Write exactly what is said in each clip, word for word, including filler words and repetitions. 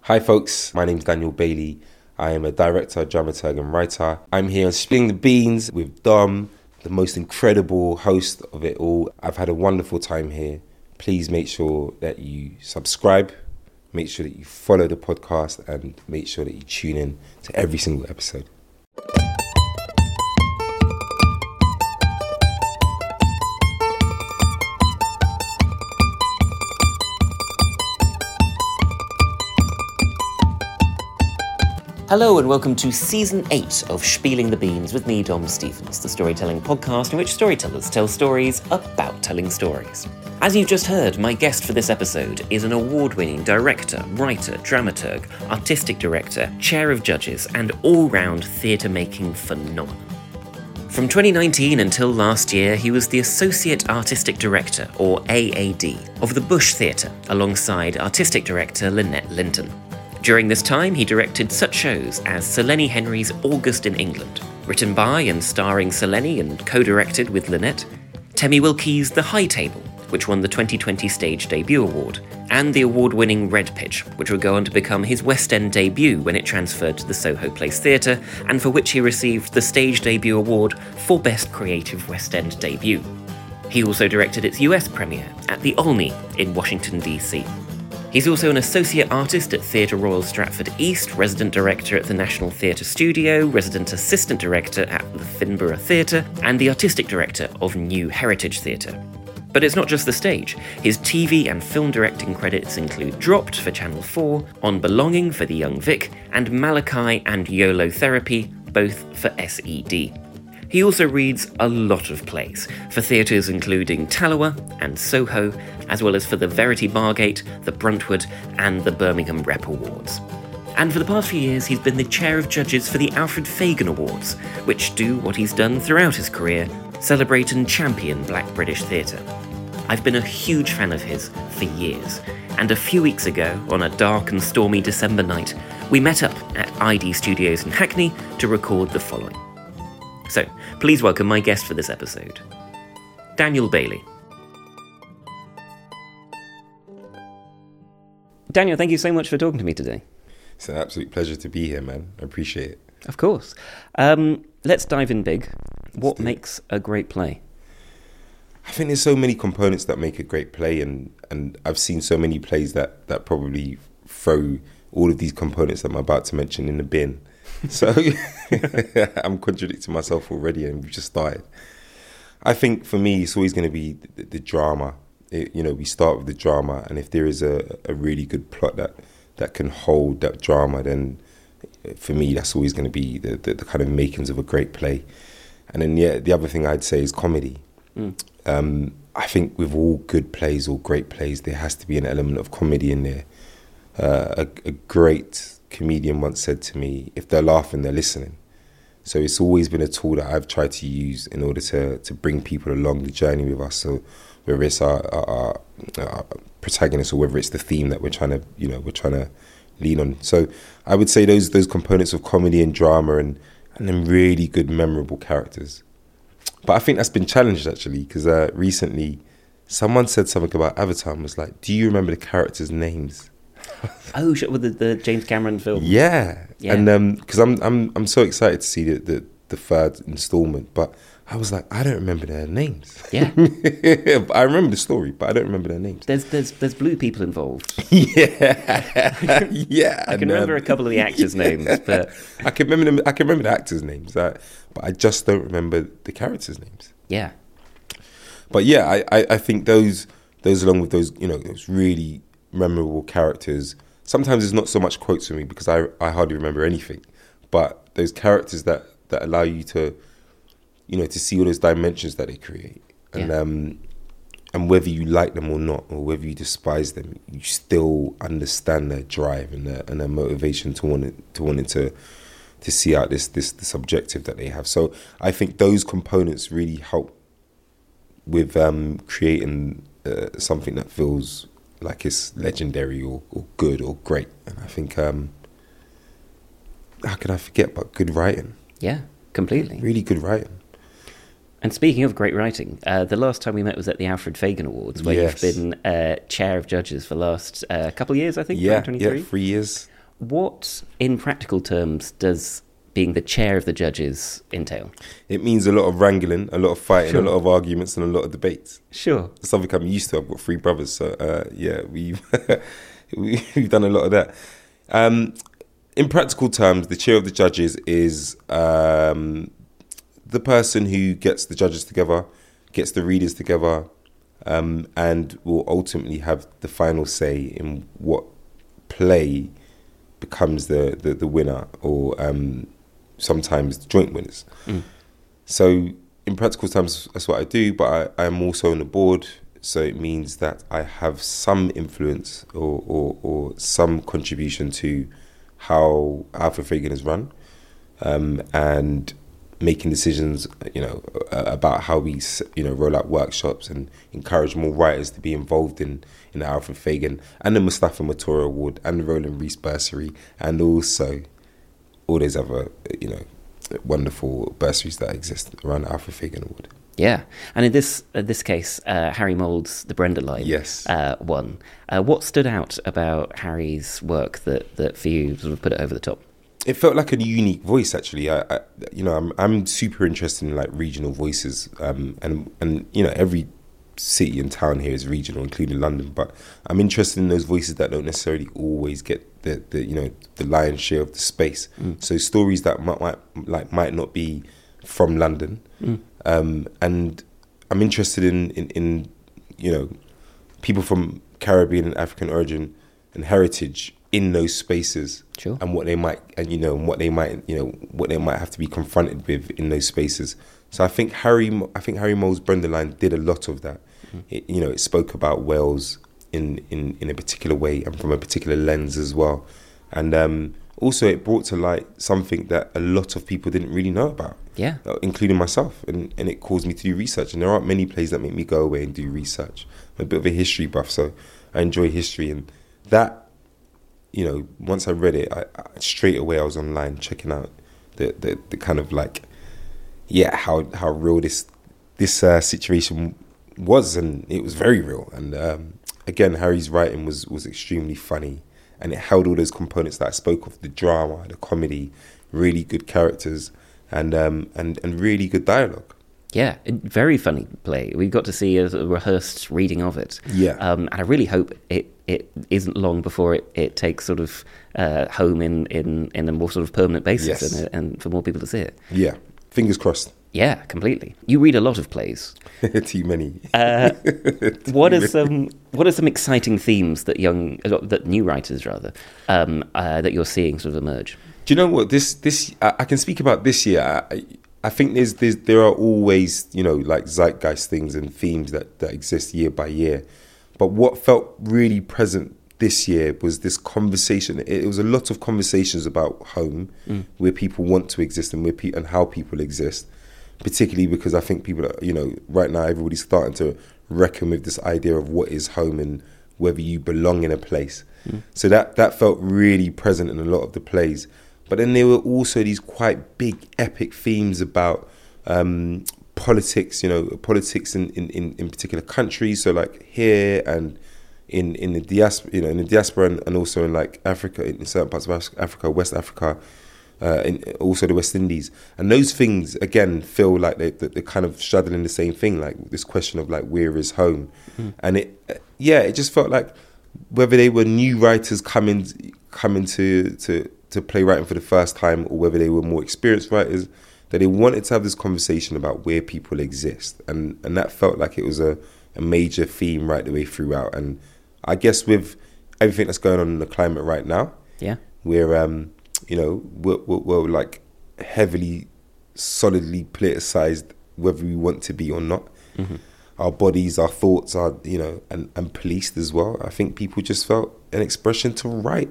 Hi folks, my name's Daniel Bailey. I am a director, dramaturg and writer. I'm here on Spilling the Beans with Dom, the most incredible host of it all. I've had a wonderful time here. Please make sure that you subscribe, make sure that you follow the podcast, and make sure that you tune in to every single episode. Hello and welcome to Season eight of Spilling the Beans with me, Dom Stephens, the storytelling podcast in which storytellers tell stories about telling stories. As you've just heard, my guest for this episode is an award-winning director, writer, dramaturg, artistic director, chair of judges, and all-round theatre-making phenomenon. From twenty nineteen until last year, he was the Associate Artistic Director, or A A D, of the Bush Theatre, alongside Artistic Director Lynette Linton. During this time, he directed such shows as Sir Lenny Henry's August in England, written by and starring Sir Lenny and co-directed with Lynette, Temmie Wilke's The High Table, which won the twenty twenty Stage Debut Award, and the award-winning Red Pitch, which would go on to become his West End debut when it transferred to the Soho Place Theatre, and for which he received the Stage Debut Award for Best Creative West End Debut. He also directed its U S premiere at the Olney in Washington, D C. He's also an associate artist at Theatre Royal Stratford East, resident director at the National Theatre Studio, resident assistant director at the Finborough Theatre, and the artistic director of New Heritage Theatre. But it's not just the stage. His T V and film directing credits include Dropped for Channel four, On Belonging for the Young Vic, and Malachi and YOLO Therapy, both for S E D. He also reads a lot of plays, for theatres including Tallowa and Soho, as well as for the Verity Margate, the Bruntwood, and the Birmingham Rep Awards. And for the past few years, he's been the chair of judges for the Alfred Fagan Awards, which do what he's done throughout his career, celebrate and champion Black British theatre. I've been a huge fan of his for years, and a few weeks ago, on a dark and stormy December night, we met up at I D Studios in Hackney to record the following. So, please welcome my guest for this episode, Daniel Bailey. Daniel, thank you so much for talking to me today. It's an absolute pleasure to be here, man. I appreciate it. Of course. Um, let's dive in big. What makes a great play? I think there's so many components that make a great play, and, and I've seen so many plays that, that probably throw all of these components that I'm about to mention in the bin. So I'm contradicting myself already, and we've just started. I think for me, it's always going to be the, the drama. It, you know, we start with the drama, and if there is a, a really good plot that, that can hold that drama, then for me, that's always going to be the, the, the kind of makings of a great play. And then, yeah, the other thing I'd say is comedy. Mm. Um, I think with all good plays or great plays, there has to be an element of comedy in there. Uh, a, a great comedian once said to me, if they're laughing, they're listening. So it's always been a tool that I've tried to use in order to, to bring people along the journey with us. So whether it's our, our, our protagonist or whether it's the theme that we're trying to, you know, we're trying to lean on. So I would say those those components of comedy and drama and, and then really good, memorable characters. But I think that's been challenged actually, because uh, recently someone said something about Avatar and was like, do you remember the characters' names? Oh, with the, the James Cameron film. Yeah, yeah. And because um, I'm I'm I'm so excited to see the, the, the third installment, but I was like, I don't remember their names. Yeah, I remember the story, but I don't remember their names. There's there's there's blue people involved. Yeah, yeah. I can and, remember um, a couple of the actors' yeah. names, but I can remember them. I can remember the actors' names, uh, but I just don't remember the characters' names. Yeah, but yeah, I, I, I think those those along with those you know those really memorable characters. Sometimes it's not so much quotes for me because I I hardly remember anything, but those characters that, that allow you to, you know, to see all those dimensions that they create, and yeah. um, and whether you like them or not, or whether you despise them, you still understand their drive and their and their motivation to want it, to wanting to to see out this this this objective that they have. So I think those components really help with um, creating uh, something that feels like it's legendary or, or good or great. And I think, um, how can I forget but good writing? Yeah, completely. Really good writing. And speaking of great writing, uh, the last time we met was at the Alfred Fagan Awards, where yes. you've been uh, chair of judges for the last uh, couple of years, I think, yeah, twenty twenty-three. Yeah, three years. what, in practical terms, does being the chair of the judges entail? It means a lot of wrangling, a lot of fighting, Sure. a lot of arguments, and a lot of debates. Sure. It's something I'm used to. I've got three brothers, so uh, yeah, we've we've done a lot of that. Um, in practical terms, the chair of the judges is um, the person who gets the judges together, gets the readers together, um, and will ultimately have the final say in what play becomes the, the, the winner, or um, sometimes joint winners. Mm. So in practical terms, that's what I do, but I, I'm also on the board, so it means that I have some influence or, or, or some contribution to how Alfred Fagan is run, um, and making decisions, you know, about how we, you know, roll out workshops and encourage more writers to be involved in, in the Alfred Fagan and the Mustafa Matora Award and the Roland Rees Bursary, and also all those other, you know, wonderful bursaries that exist around the Alfred Fagan Award. Yeah, and in this uh, this case, uh, Harry Mould's The Brenda Line Yes. uh, won. Uh, what stood out about Harry's work that, that for you sort of put it over the top? It felt like a unique voice, actually. I, I you know, I'm I'm super interested in like regional voices, um, and and you know, every city and town here is regional, including London. But I'm interested in those voices that don't necessarily always get the, the you know the lion's share of the space. Mm. So stories that might, might like might not be from London, mm. um, and I'm interested in, in in you know people from Caribbean and African origin and heritage in those spaces, sure. and what they might, and you know, and what they might, you know, what they might have to be confronted with in those spaces. So I think Harry, I think Harry Mould's Brenda Line did a lot of that. Mm-hmm. It, you know, it spoke about Wales in, in, in a particular way and from a particular lens as well, and um, also it brought to light something that a lot of people didn't really know about. Yeah, uh, including myself, and, and it caused me to do research. And there aren't many plays that make me go away and do research. I'm a bit of a history buff, so I enjoy history, and that. You know, once I read it, I, I straight away I was online checking out the, the, the kind of like, yeah, how how real this this uh, situation was, and it was very real. And um, again, Harry's writing was was extremely funny, and it held all those components that I spoke of: the drama, the comedy, really good characters, and um, and and really good dialogue. Yeah, very funny play. We got to see a, a rehearsed reading of it. Yeah. Um, and I really hope it, it isn't long before it, it takes sort of uh, home in, in, in a more sort of permanent basis, Yes. and, and for more people to see it. Yeah, fingers crossed. Yeah, completely. You read a lot of plays. Too many. Uh, Too what are many. some what are some exciting themes that young uh, that new writers rather um, uh, that you're seeing sort of emerge? Do you know what this this I, I can speak about this year. I, I think there's, there's there are always, you know, like zeitgeist things and themes that, that exist year by year. But what felt really present this year was this conversation. It, it was a lot of conversations about home, mm. where people want to exist and where pe- and how people exist. Particularly because I think people, are, you know, right now everybody's starting to reckon with this idea of what is home and whether you belong in a place. Mm. So that that felt really present in a lot of the plays. But then there were also these quite big, epic themes about um, politics, you know, politics in, in, in, in particular countries. So like here and in, in the diaspora, you know, in the diaspora and, and also in like Africa, in certain parts of Africa, West Africa, uh, and also the West Indies. And those things, again, feel like they, they're kind of straddling the same thing, like this question of like, where is home? Mm. And it, yeah, it just felt like whether they were new writers coming, coming to, to, to play writing for the first time, or whether they were more experienced writers, that they wanted to have this conversation about where people exist. And and that felt like it was a, a major theme right the way throughout. And I guess with everything that's going on in the climate right now, yeah, we're, um, you know, we're, we're, we're like heavily, solidly politicized, whether we want to be or not. Mm-hmm. Our bodies, our thoughts are, you know, and, and policed as well. I think people just felt an expression to write.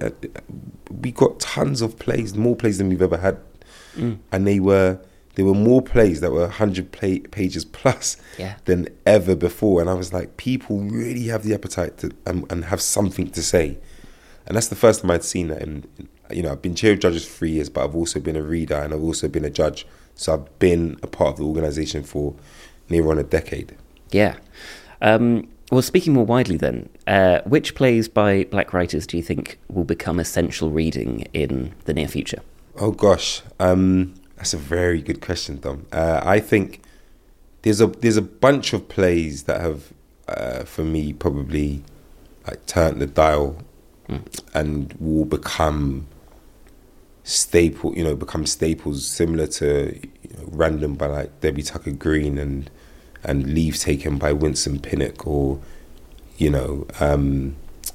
We got tons of plays, more plays than we've ever had. Mm. And they were, there were more plays that were one hundred play, pages plus yeah. than ever before. And I was like, people really have the appetite to um, and have something to say. And that's the first time I'd seen that. And, you know, I've been chair of judges for three years, but I've also been a reader and I've also been a judge. So I've been a part of the organisation for near on a decade. Yeah. Um, Well, speaking more widely then, uh, which plays by black writers do you think will become essential reading in the near future? Oh gosh, um, that's a very good question, Dom. Uh, I think there's a there's a bunch of plays that have, uh, for me, probably like turned the dial mm. and will become staple. You know, become staples similar to you know, Random by like Debbie Tucker Green and and Leave Taken by Winston Pinnock, or you know. Um,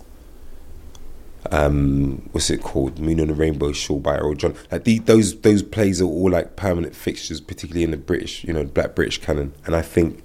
Um, what's it called? Moon on the Rainbow Shore by Earl John. Like the, those those plays are all like permanent fixtures, particularly in the British, you know, Black British canon. And I think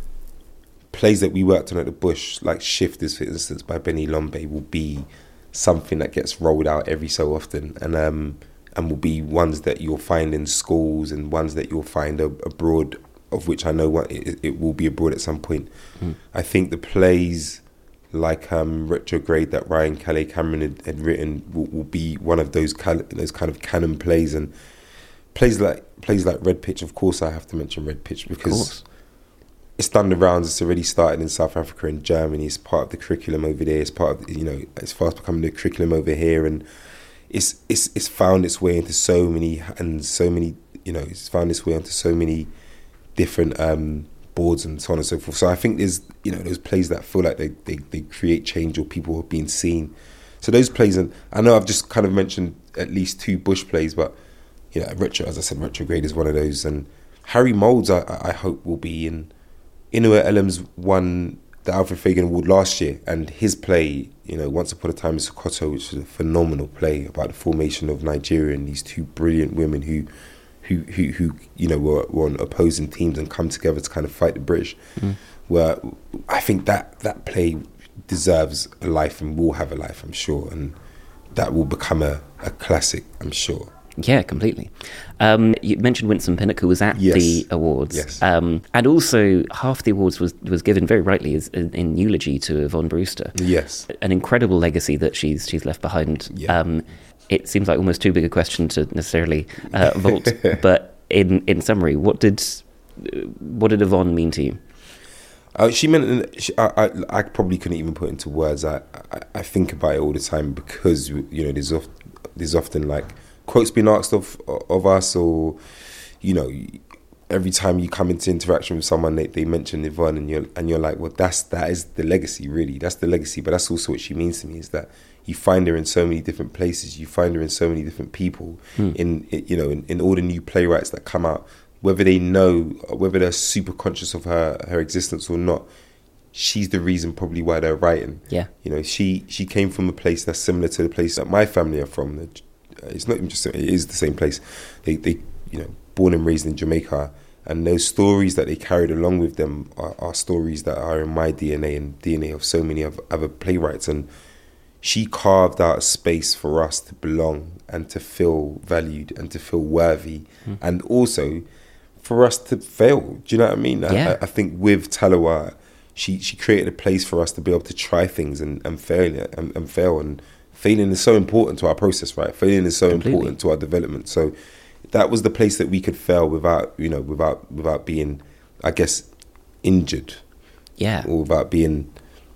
plays that we worked on at the Bush, like Shifters, for instance, by Benny Lombe, will be something that gets rolled out every so often, and um, and will be ones that you'll find in schools and ones that you'll find ab- abroad. Of which I know what it, it will be abroad at some point. Mm. I think the plays like um, Retrograde that Ryan Calais Cameron had, had written will, will be one of those cal- those kind of canon plays, and plays like plays like Red Pitch. Of course, I have to mention Red Pitch because it's done the rounds. It's already started in South Africa and Germany. It's part of the curriculum over there. It's part of you know it's fast becoming the curriculum over here, and it's it's it's found its way into so many and so many you know it's found its way into so many different. Um, boards and so on and so forth. So I think there's you know those plays that feel like they, they, they create change or people are being seen. So those plays, and I know I've just kind of mentioned at least two Bush plays, but you know, retro as I said, Retrograde is one of those. And Harry Moulds, I, I hope will be in. Inua Ellams won the Alfred Fagan Award last year, and his play, you know, Once Upon a Time in Sokoto, which is a phenomenal play about the formation of Nigeria and these two brilliant women who. Who, who, who, you know, were, were on opposing teams and come together to kind of fight the British. Mm. Where I think that that play deserves a life and will have a life, I'm sure, and that will become a, a classic, I'm sure. Yeah, completely. Um, you mentioned Winston Pinnock, who was at yes. the awards, yes. um, and also half the awards was was given very rightly as in, in eulogy to Yvonne Brewster. Yes, an incredible legacy that she's she's left behind. Yeah. Um, it seems like almost too big a question to necessarily uh, vault, but in, in summary, what did what did Yvonne mean to you? Uh, she meant. She, I, I I probably couldn't even put into words. I, I, I think about it all the time because you know there's often, there's often like quotes being asked of of us, or you know every time you come into interaction with someone they, they mention Yvonne and you're and you're like, well, that's that is the legacy, really. That's the legacy, but that's also what she means to me, is that you find her in so many different places. You find her in so many different people. Hmm. In, you know, in, in all the new playwrights that come out, whether they know, whether they're super conscious of her her existence or not, she's the reason probably why they're writing. Yeah, you know, she she came from a place that's similar to the place that my family are from. It's not even just it is the same place. They they you know born and raised in Jamaica, and those stories that they carried along with them are, are stories that are in my D N A and D N A of so many of other playwrights. And she carved out a space for us to belong and to feel valued and to feel worthy, mm. and also for us to fail. Do you know what I mean? Yeah. I, I think with Taliwa, she she created a place for us to be able to try things and, and fail and, and fail. And failing is so important to our process, right? Failing is so Completely. important to our development. So that was the place that we could fail without, you know, without without being, I guess, injured. Yeah. Or without being.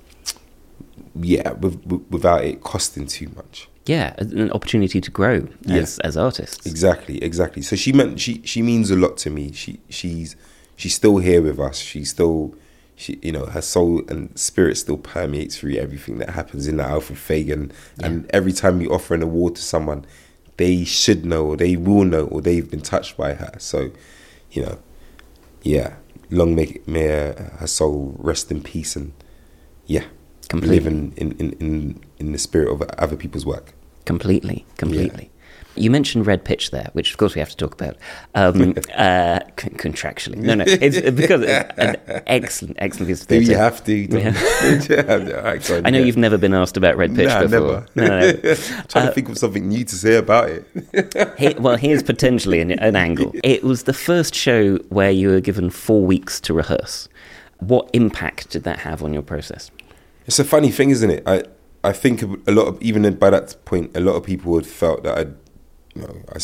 Yeah, with, without it costing too much. Yeah, an opportunity to grow as yeah. as artists. Exactly, exactly. So she meant she she means a lot to me. She she's she's still here with us. She's still she you know her soul and spirit still permeates through everything that happens in the Alfred Fagan. Yeah. And every time you offer an award to someone, they should know, or they will know, or they've been touched by her. So, you know, yeah, long may may her soul rest in peace, and yeah. Completely. Live in, in, in, in the spirit of other people's work. Completely, completely. Yeah. You mentioned Red Pitch there, which of course we have to talk about um, uh, c- contractually. No, no, it's because it's an excellent, excellent piece of theatre. Do you have to? Yeah. I know you've never been asked about Red Pitch nah, before. Never. No, no, no. I'm trying uh, to think of something new to say about it. here, well, here's potentially an, an angle. It was the first show where you were given four weeks to rehearse. What impact did that have on your process? It's a funny thing, isn't it? I, I think a lot of, even by that point, a lot of people had felt that I'd, you know, I,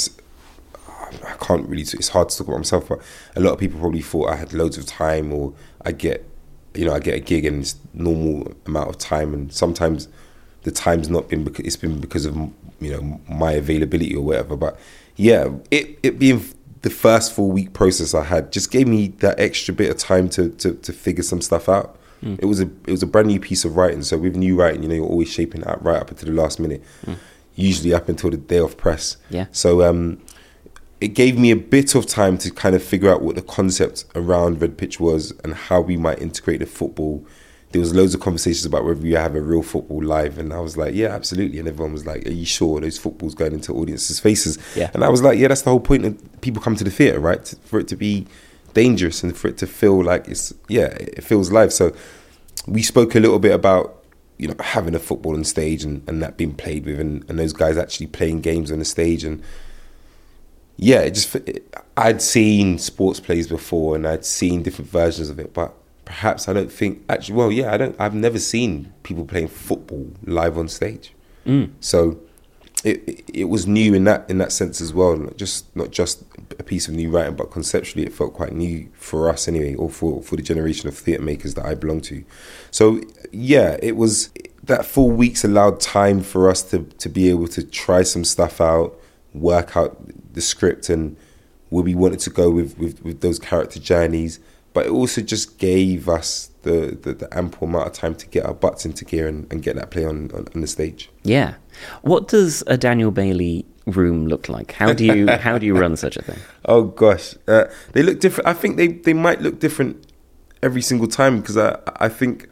I can't really, it's hard to talk about myself, but a lot of people probably thought I had loads of time, or I get, you know, I get a gig and it's normal amount of time, and sometimes the time's not been because it's been because of, you know, my availability or whatever. But yeah, it it being the first full week process I had just gave me that extra bit of time to to, to figure some stuff out. Mm. It was a it was a brand new piece of writing. So with new writing, you know, you're always shaping it up right up until the last minute, mm. usually up until the day of press. Yeah. So um, it gave me a bit of time to kind of figure out what the concept around Red Pitch was and how we might integrate the football. There was loads of conversations about whether you have a real football live, and I was like, yeah, absolutely. And everyone was like, are you sure? Those footballs going into audiences' faces. Yeah. And I was like, yeah, that's the whole point of people come to the theatre, right? To, for it to be dangerous and for it to feel like it's, yeah, it feels live. So we spoke a little bit about, you know, having a football on stage and, and that being played with, and, and those guys actually playing games on the stage. And yeah, it just, it, I'd seen sports plays before and I'd seen different versions of it, but perhaps I don't think actually. Well, yeah, I don't. I've never seen people playing football live on stage, mm. so it, it it was new in that in that sense as well. Not just not just a piece of new writing, but conceptually it felt quite new for us anyway, or for for the generation of theatre makers that I belong to. So yeah, it was that four weeks allowed time for us to to be able to try some stuff out, work out the script and where we wanted to go with with, with those character journeys. But it also just gave us the, the, the ample amount of time to get our butts into gear and, and get that play on, on, on the stage. Yeah. What does a Daniel Bailey room look like? How do you how do you run such a thing? Oh, gosh. Uh, they look different. I think they, they might look different every single time because I, I think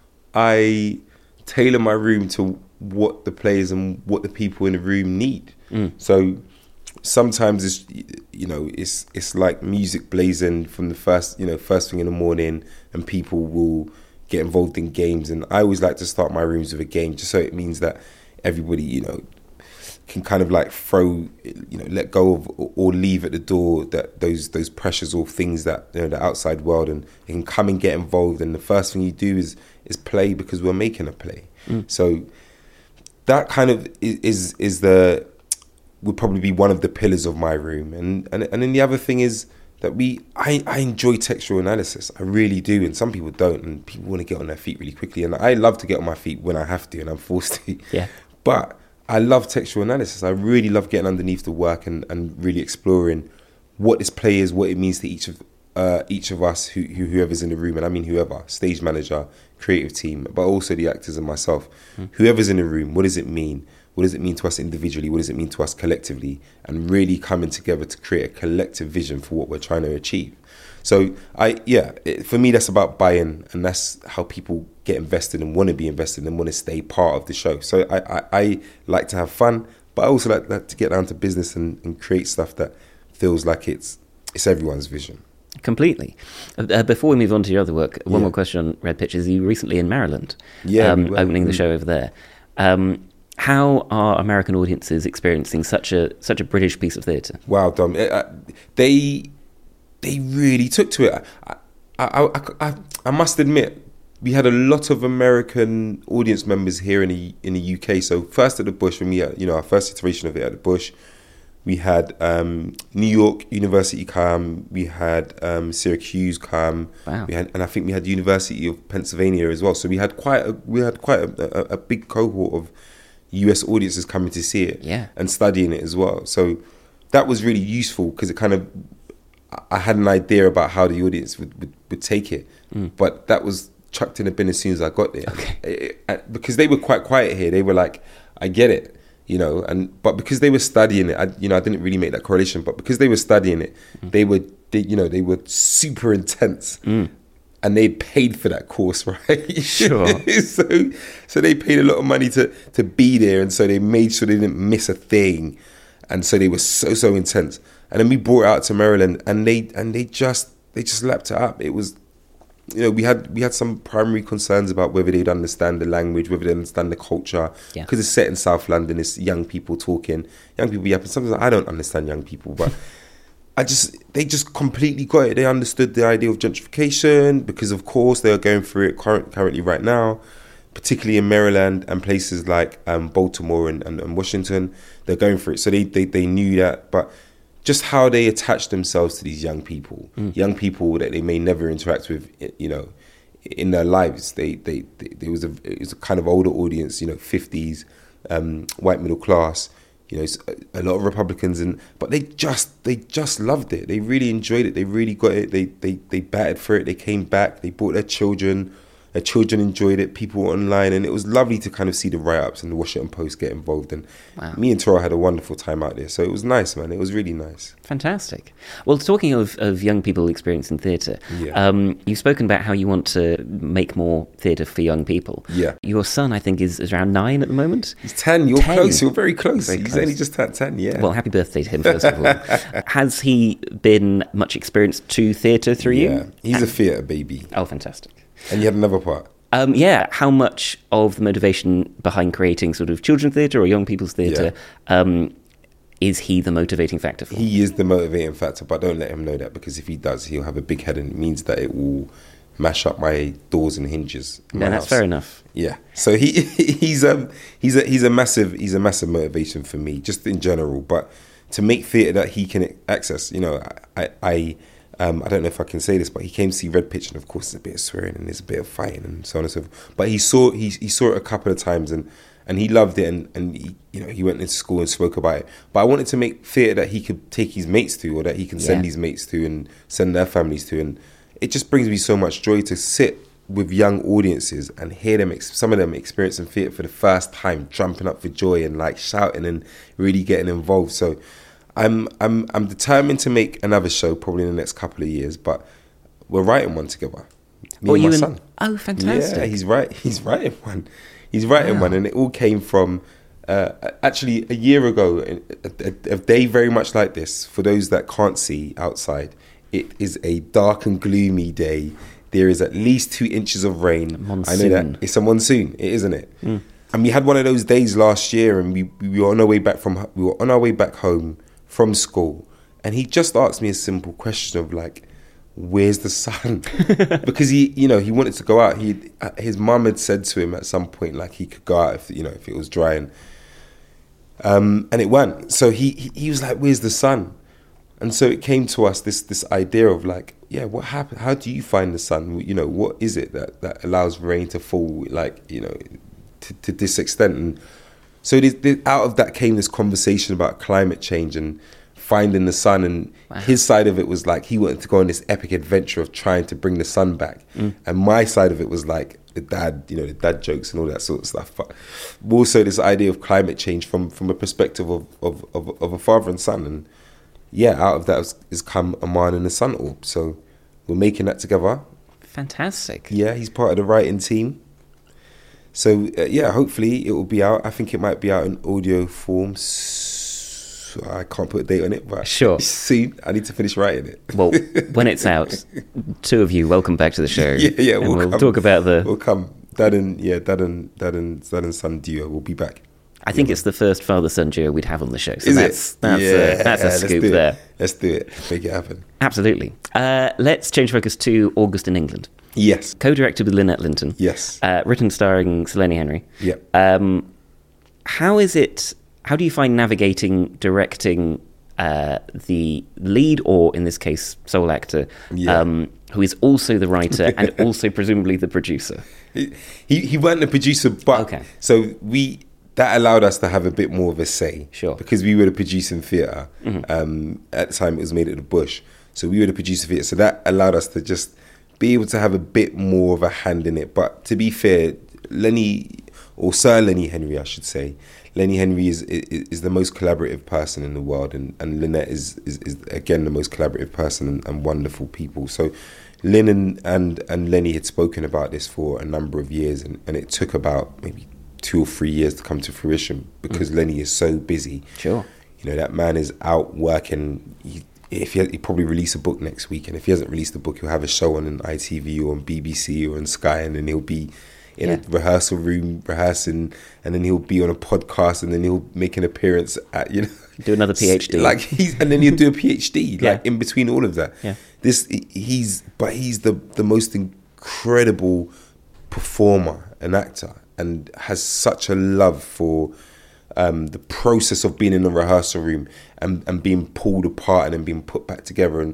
I tailor my room to what the players and what the people in the room need. Mm. So sometimes it's, you know, it's it's like music blazing from the first, you know, first thing in the morning, and people will get involved in games. And I always like to start my rooms with a game, just so it means that everybody, you know, can kind of like throw, you know, let go of or leave at the door that those those pressures or things that, you know, the outside world, and they can come and get involved. And the first thing you do is is play because we're making a play. Mm. So that kind of is is, is the would probably be one of the pillars of my room. And, and and then the other thing is that we I, I enjoy textual analysis. I really do. And some people don't, and people want to get on their feet really quickly. And I love to get on my feet when I have to and I'm forced to. Yeah. But I love textual analysis. I really love getting underneath the work and, and really exploring what this play is, what it means to each of uh, each of us, who, who whoever's in the room. And I mean whoever, stage manager, creative team, but also the actors and myself. Mm. Whoever's in the room, what does it mean? What does it mean to us individually? What does it mean to us collectively? And really coming together to create a collective vision for what we're trying to achieve. So, I yeah, it, for me, that's about buy-in, and that's how people get invested and want to be invested and want to stay part of the show. So I, I, I like to have fun, but I also like, like to get down to business and, and create stuff that feels like it's it's everyone's vision. Completely. Uh, before we move on to your other work, one yeah. more question on Red Pitch. Is you recently in Maryland, yeah, um, we were, opening mm. the show over there. Um, How are American audiences experiencing such a such a British piece of theatre? Wow, Dom, uh, they they really took to it. I, I, I, I, I must admit, we had a lot of American audience members here in the in the U K. So first at the Bush, when we had, you know, our first iteration of it at the Bush, we had um, New York University come, we had um, Syracuse come, wow. we had, and I think we had University of Pennsylvania as well. So we had quite a, we had quite a, a, a big cohort of U S audiences coming to see it yeah. and studying it as well. So that was really useful because it kind of, I had an idea about how the audience would, would, would take it. Mm. But that was chucked in a bin as soon as I got there. Okay. It, it, because they were quite quiet here. They were like, I get it, you know, and but because they were studying it, I, you know, I didn't really make that correlation, but because they were studying it, mm. they were, they, you know, they were super intense. Mm. And they paid for that course, right? Sure. so, so they paid a lot of money to to be there, and so they made sure they didn't miss a thing, and so they were so so intense. And then we brought it out to Maryland, and they and they just they just lapped it up. It was, you know, we had we had some primary concerns about whether they'd understand the language, whether they understand the culture, because yeah. it's set in South London. It's young people talking, young people yapping. Sometimes I don't understand young people, but. I just, they just completely got it. They understood the idea of gentrification because, of course, they are going through it current, currently right now, particularly in Maryland and places like um, Baltimore and, and, and Washington. They're going through it. So they, they, they knew that. But just how they attach themselves to these young people, mm. young people that they may never interact with, you know, in their lives. They, they, they there was a it was a kind of older audience, you know, fifties, um, white middle class, you know, a lot of Republicans, and but they just they just loved it. They really enjoyed it. They really got it. They they they batted for it. They came back. They brought their children. Their children enjoyed it. People were online, and it was lovely to kind of see the write-ups and the Washington Post get involved. And wow. me and Toro had a wonderful time out there. So it was nice, man. It was really nice. Fantastic. Well, talking of, of young people experiencing theatre, Yeah. um, you've spoken about how you want to make more theatre for young people. Yeah. Your son, I think, is, is around nine at the moment. He's ten. You're ten. close. You're very close. Very He's close. only just turned ten, yeah. Well, happy birthday to him, first of all. Has he been much experienced to theatre through yeah. you? He's a theatre baby. Oh, fantastic. And you had another part. Um, yeah, how much of the motivation behind creating sort of children's theatre or young people's theatre Yeah. um, is he the motivating factor for? He is the motivating factor, but don't let him know that, because if he does, he'll have a big head, and it means that it will mash up my doors and hinges. in No, my that's house. fair enough. Yeah. So he he's a he's a he's a massive he's a massive motivation for me, just in general. But to make theatre that he can access, you know, I I um I don't know if I can say this, but he came to see Red Pitch, and of course there's a bit of swearing and there's a bit of fighting and so on and so forth. But he saw he he saw it a couple of times, and and he loved it, and and he, you know, he went into school and spoke about it. But I wanted to make theatre that he could take his mates to, or that he can send Yeah. his mates to and send their families to, and it just brings me so much joy to sit with young audiences and hear them, ex- some of them experiencing theatre for the first time, jumping up for joy and like shouting and really getting involved. So I'm I'm I'm determined to make another show probably in the next couple of years, but we're writing one together. Me Well, and you my and- son. Oh, fantastic. Yeah, he's right. He's writing one. He's writing Wow. one, and it all came from uh, actually a year ago. A, a, a day very much like this. For those that can't see outside, it is a dark and gloomy day. There is at least two inches of rain. I know Monsoon. that it's a monsoon. It isn't it? Mm. And we had one of those days last year, and we, we were on our way back from we were on our way back home from school, and he just asked me a simple question of like, where's the sun? Because he, you know, he wanted to go out. He, his mum had said to him at some point, like he could go out if, you know, if it was dry, and um, and it weren't. So he, he, he was like, where's the sun? And so it came to us this this idea of like, yeah, what happened? How do you find the sun? You know, what is it that, that allows rain to fall, like, you know, to, to this extent? And so this, this, out of that came this conversation about climate change and finding the sun, and wow. his side of it was like he wanted to go on this epic adventure of trying to bring the sun back, mm. and my side of it was like the dad, you know, the dad jokes and all that sort of stuff. But also this idea of climate change from from a perspective of of, of, of a father and son, and yeah, out of that has, has come Aman and the Sun Orb. So we're making that together. Fantastic. Yeah, he's part of the writing team. So uh, yeah, hopefully it will be out. I think it might be out in audio form. I can't put a date on it, but sure. soon. I need to finish writing it. Well, when it's out, two of you, welcome back to the show. Yeah, yeah, and we'll, we'll come, talk about the. We'll come. Dad and yeah, dad and dad and dad and son duo will be back. I think yeah. it's the first father-son duo we'd have on the show. So Is that's it? that's yeah, a, that's a scoop let's there. Let's do it. Make it happen. Absolutely. Uh, let's change focus to August in England. Yes. Co-directed with Lynette Linton. Yes. Uh, written starring Selene Henry. Yeah. Um, how is it? How do you find navigating directing uh, the lead, or in this case, sole actor, yeah. um, who is also the writer and also presumably the producer? He he, he wasn't the producer, but okay. So we that allowed us to have a bit more of a say, sure, because we were the producing theatre. Mm-hmm. Um, at the time, it was made at the Bush, so we were the producer theatre. So that allowed us to just be able to have a bit more of a hand in it. But to be fair, Lenny, or Sir Lenny Henry, I should say, Lenny Henry is, is is the most collaborative person in the world, and, and Lynette is, is, is again the most collaborative person, and, and wonderful people. So Lynn and, and, and Lenny had spoken about this for a number of years, and, and it took about maybe two or three years to come to fruition, because mm. Lenny is so busy. Sure. You know, that man is out working. He, if he, he probably release a book next week, and if he hasn't released a book, he'll have a show on an I T V or on B B C or on Sky, and then he'll be in yeah. a rehearsal room rehearsing, and then he'll be on a podcast, and then he'll make an appearance at, you know, do another PhD, like he's, and then he'll do a PhD, yeah. like in between all of that. Yeah. This he's, but he's the the most incredible performer and actor, and has such a love for um, the process of being in a rehearsal room and and being pulled apart and then being put back together, and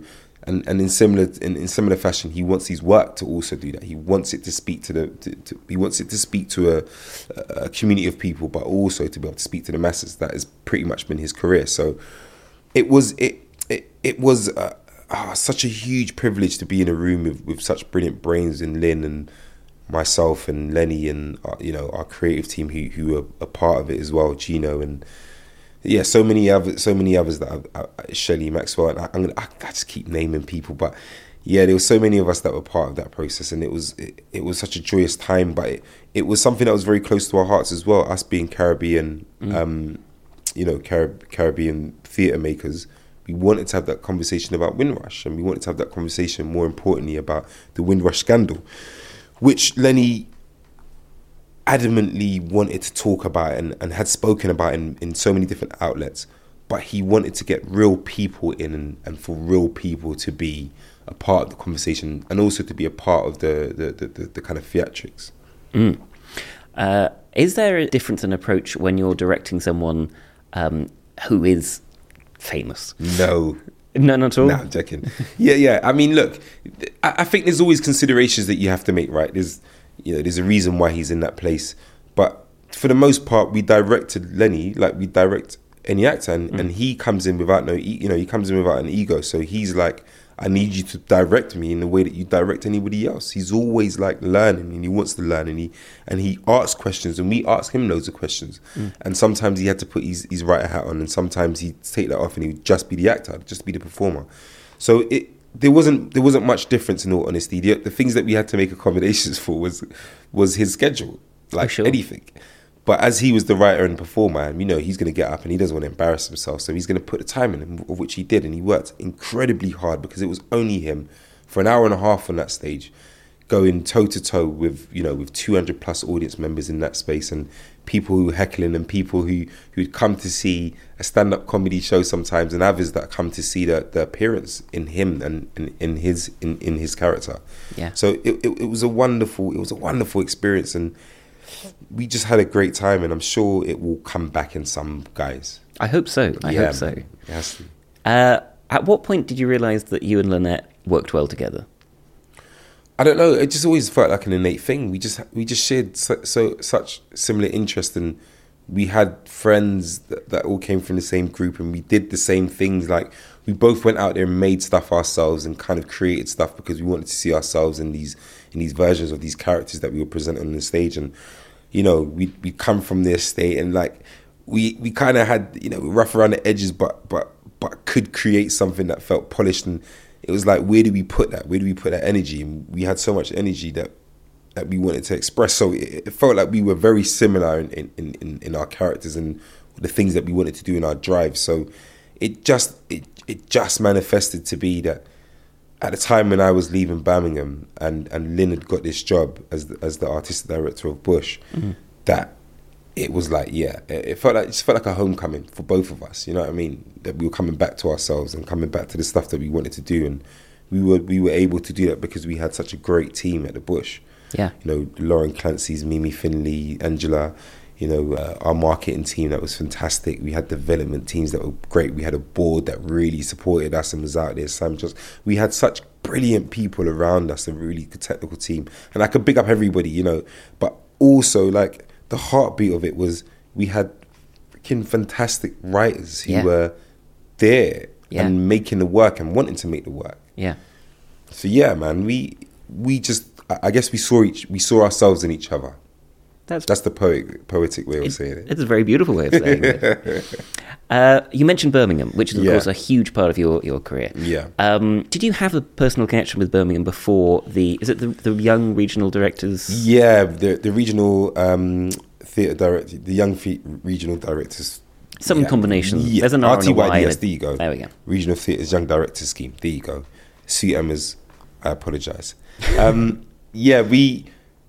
And and in similar in, in similar fashion, he wants his work to also do that. He wants it to speak to the to, to, he wants it to speak to a, a community of people, but also to be able to speak to the masses. That has pretty much been his career. So it was it it it was uh, oh, such a huge privilege to be in a room with, with such brilliant brains in Lynn and myself and Lenny and uh, you know, our creative team who who are a part of it as well, Gino and. Yeah, so many other, so many others that I've, I, Shelley Maxwell, and I, I'm gonna, I, I just keep naming people, but yeah, there were so many of us that were part of that process, and it was, it, it was such a joyous time. But it, it was something that was very close to our hearts as well. Us being Caribbean, mm. um, you know, Carib- Caribbean theatre makers, we wanted to have that conversation about Windrush, and we wanted to have that conversation, more importantly, about the Windrush scandal, which Lenny adamantly wanted to talk about and, and had spoken about in, in so many different outlets, but he wanted to get real people in and, and for real people to be a part of the conversation and also to be a part of the the, the, the, the kind of theatrics. Mm. Uh, is there a difference in approach when you're directing someone um, who is famous? No. None at all? No, I'm joking. yeah, yeah. I mean, look, I, I think there's always considerations that you have to make, right? There's You know, there's a reason why he's in that place. But for the most part, we directed Lenny like we direct any actor. And, mm. and he comes in without no, you know, he comes in without an ego. So he's like, I need you to direct me in the way that you direct anybody else. He's always like learning and he wants to learn. And he and he asks questions and we ask him loads of questions. Mm. And sometimes he had to put his, his writer hat on and sometimes he'd take that off and he would just be the actor, just be the performer. So it... There wasn't there wasn't much difference in all honesty. The, the things that we had to make accommodations for was was his schedule, like sure. anything. But as he was the writer and performer, and you know he's going to get up and he doesn't want to embarrass himself, so he's going to put the time in, of which he did, and he worked incredibly hard because it was only him for an hour and a half on that stage, going toe to toe with you know with two hundred plus audience members in that space and people who were heckling and people who who'd come to see a stand-up comedy show sometimes and others that come to see the, the appearance in him and, and in his in, in his character. Yeah. So it, it it was a wonderful it was a wonderful experience and we just had a great time and I'm sure it will come back in some guys. I hope so. I yeah, hope so. It has to. Uh, at what point did you realise that you and Lynette worked well together? I don't know. It just always felt like an innate thing. We just we just shared so, so such similar interest, and we had friends that, that all came from the same group, and we did the same things. Like we both went out there and made stuff ourselves, and kind of created stuff because we wanted to see ourselves in these in these versions of these characters that we were presenting on the stage. And you know, we we come from the estate, and like we we kind of had you know rough around the edges, but but but could create something that felt polished and. It was like, where do we put that? Where do we put that energy? And we had so much energy that that we wanted to express. So it, it felt like we were very similar in, in, in, in our characters and the things that we wanted to do in our drive. So it just it it just manifested to be that at the time when I was leaving Birmingham and, and Lynn had got this job as the, as the artistic director of Bush, mm-hmm. that it was like, yeah, it felt like it just felt like a homecoming for both of us. You know what I mean? That we were coming back to ourselves and coming back to the stuff that we wanted to do, and we were we were able to do that because we had such a great team at the Bush. Yeah, you know, Lauren Clancy's, Mimi Finley, Angela. You know, uh, our marketing team that was fantastic. We had development teams that were great. We had a board that really supported us and was out there. Sam just we had such brilliant people around us, a really good technical team, and I could big up everybody. You know, but also like. The heartbeat of it was we had freaking fantastic writers who yeah. were there yeah. and making the work and wanting to make the work. Yeah. So yeah, man, we we just I guess we saw each we saw ourselves in each other. That's that's the poetic poetic way of it, saying it. It's a very beautiful way of saying it. Uh, you mentioned Birmingham, which is of yeah. course a huge part of your, your career. Yeah. Um, did you have a personal connection with Birmingham before the? Is it the, the young regional directors? Yeah, the the regional um, theatre director, the young fe- regional directors. Some yeah. combination. Yeah. There's an R and a Y. Yes, there you go. There we go. Regional Theatre's Young Directors Scheme. There you go. Sue Emma's. I apologise. Um, yeah, we.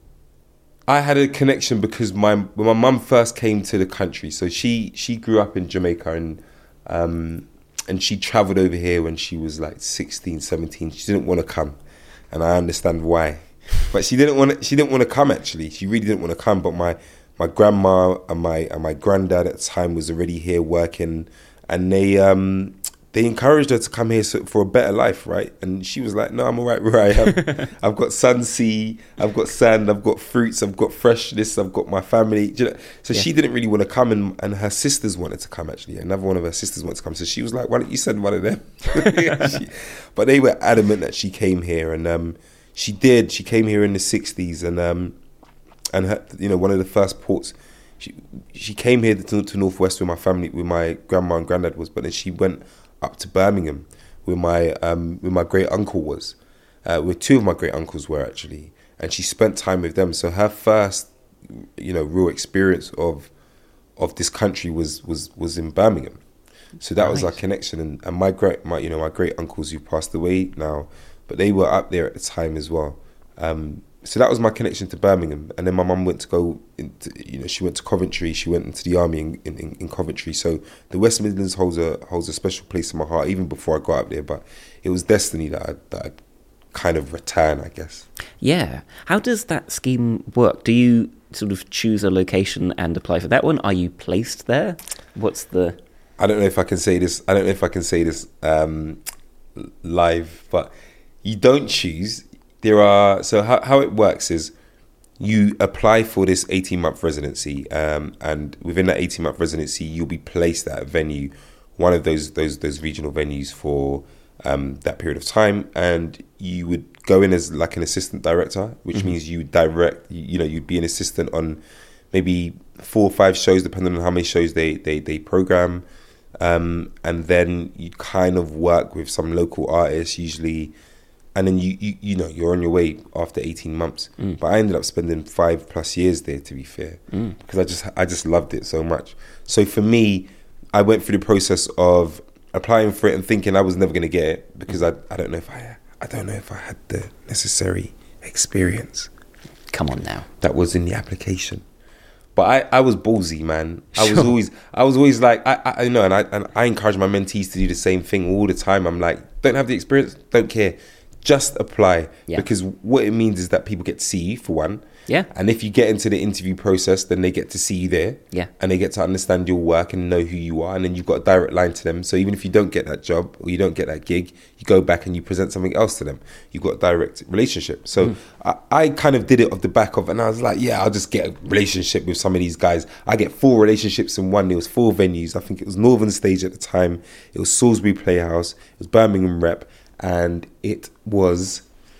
I had a connection because my when my mum first came to the country, so she she grew up in Jamaica and um, and she travelled over here when she was like sixteen, seventeen. She didn't want to come, and I understand why. But she didn't want to, she didn't want to come actually. She really didn't want to come. But my my grandma and my and my granddad at the time was already here working, and they um, they encouraged her to come here so, for a better life, right? And she was like, no, I'm all right where I am. I've got sun, sea, I've got sand, I've got fruits, I've got freshness, I've got my family. Do you know? So yeah. she didn't really want to come, and, and her sisters wanted to come, actually. Another one of her sisters wanted to come. So she was like, why don't you send one of them? she, but they were adamant that she came here, and um, she did. She came here in the sixties, and, um, and her, you know, one of the first ports, she, she came here to, to Northwest with my family, with my grandma and granddad was, but then she went up to Birmingham, where my um, where my great uncle was, uh, where two of my great uncles were actually, and she spent time with them. So her first, you know, real experience of of this country was was was in Birmingham. So that right. was our connection. And, and my great my you know my great uncles who passed away now, but they were up there at the time as well. Um, so that was my connection to Birmingham. And then my mum went to go, into, you know, she went to Coventry. She went into the army in, in, in Coventry. So the West Midlands holds a holds a special place in my heart, even before I got up there. But it was destiny that I, that I'd kind of return, I guess. Yeah. How does that scheme work? Do you sort of choose a location and apply for that one? Are you placed there? What's the... I don't know if I can say this. I don't know if I can say this um, live, but you don't choose. There are, so how, how it works is you apply for this eighteen-month residency, um, and within that eighteen-month residency, you'll be placed at a venue, one of those those those regional venues for um, that period of time, and you would go in as like an assistant director, which mm-hmm. means you direct, you know, you'd be an assistant on maybe four or five shows, depending on how many shows they they, they program, um, and then you kind of work with some local artists, usually. And then you, you you know, you're on your way after eighteen months. Mm. But I ended up spending five plus years there, to be fair, mm. because I just I just loved it so much. So for me, I went through the process of applying for it and thinking I was never going to get it because I I don't know if I I don't know if I had the necessary experience. Come on now, that was in the application. But I, I was ballsy, man. I sure. was always I was always like I I know, and I and I encourage my mentees to do the same thing all the time. I'm like, don't have the experience, don't care. Just apply, yeah. because what it means is that people get to see you, for one. Yeah. And if you get into the interview process, then they get to see you there. Yeah. And they get to understand your work and know who you are. And then you've got a direct line to them. So even if you don't get that job or you don't get that gig, you go back and you present something else to them. You've got a direct relationship. So mm. I, I kind of did it off the back of, and I was like, yeah, I'll just get a relationship with some of these guys. I get four relationships in one. There was four venues. I think it was Northern Stage at the time. It was Salisbury Playhouse. It was Birmingham Rep. And it was,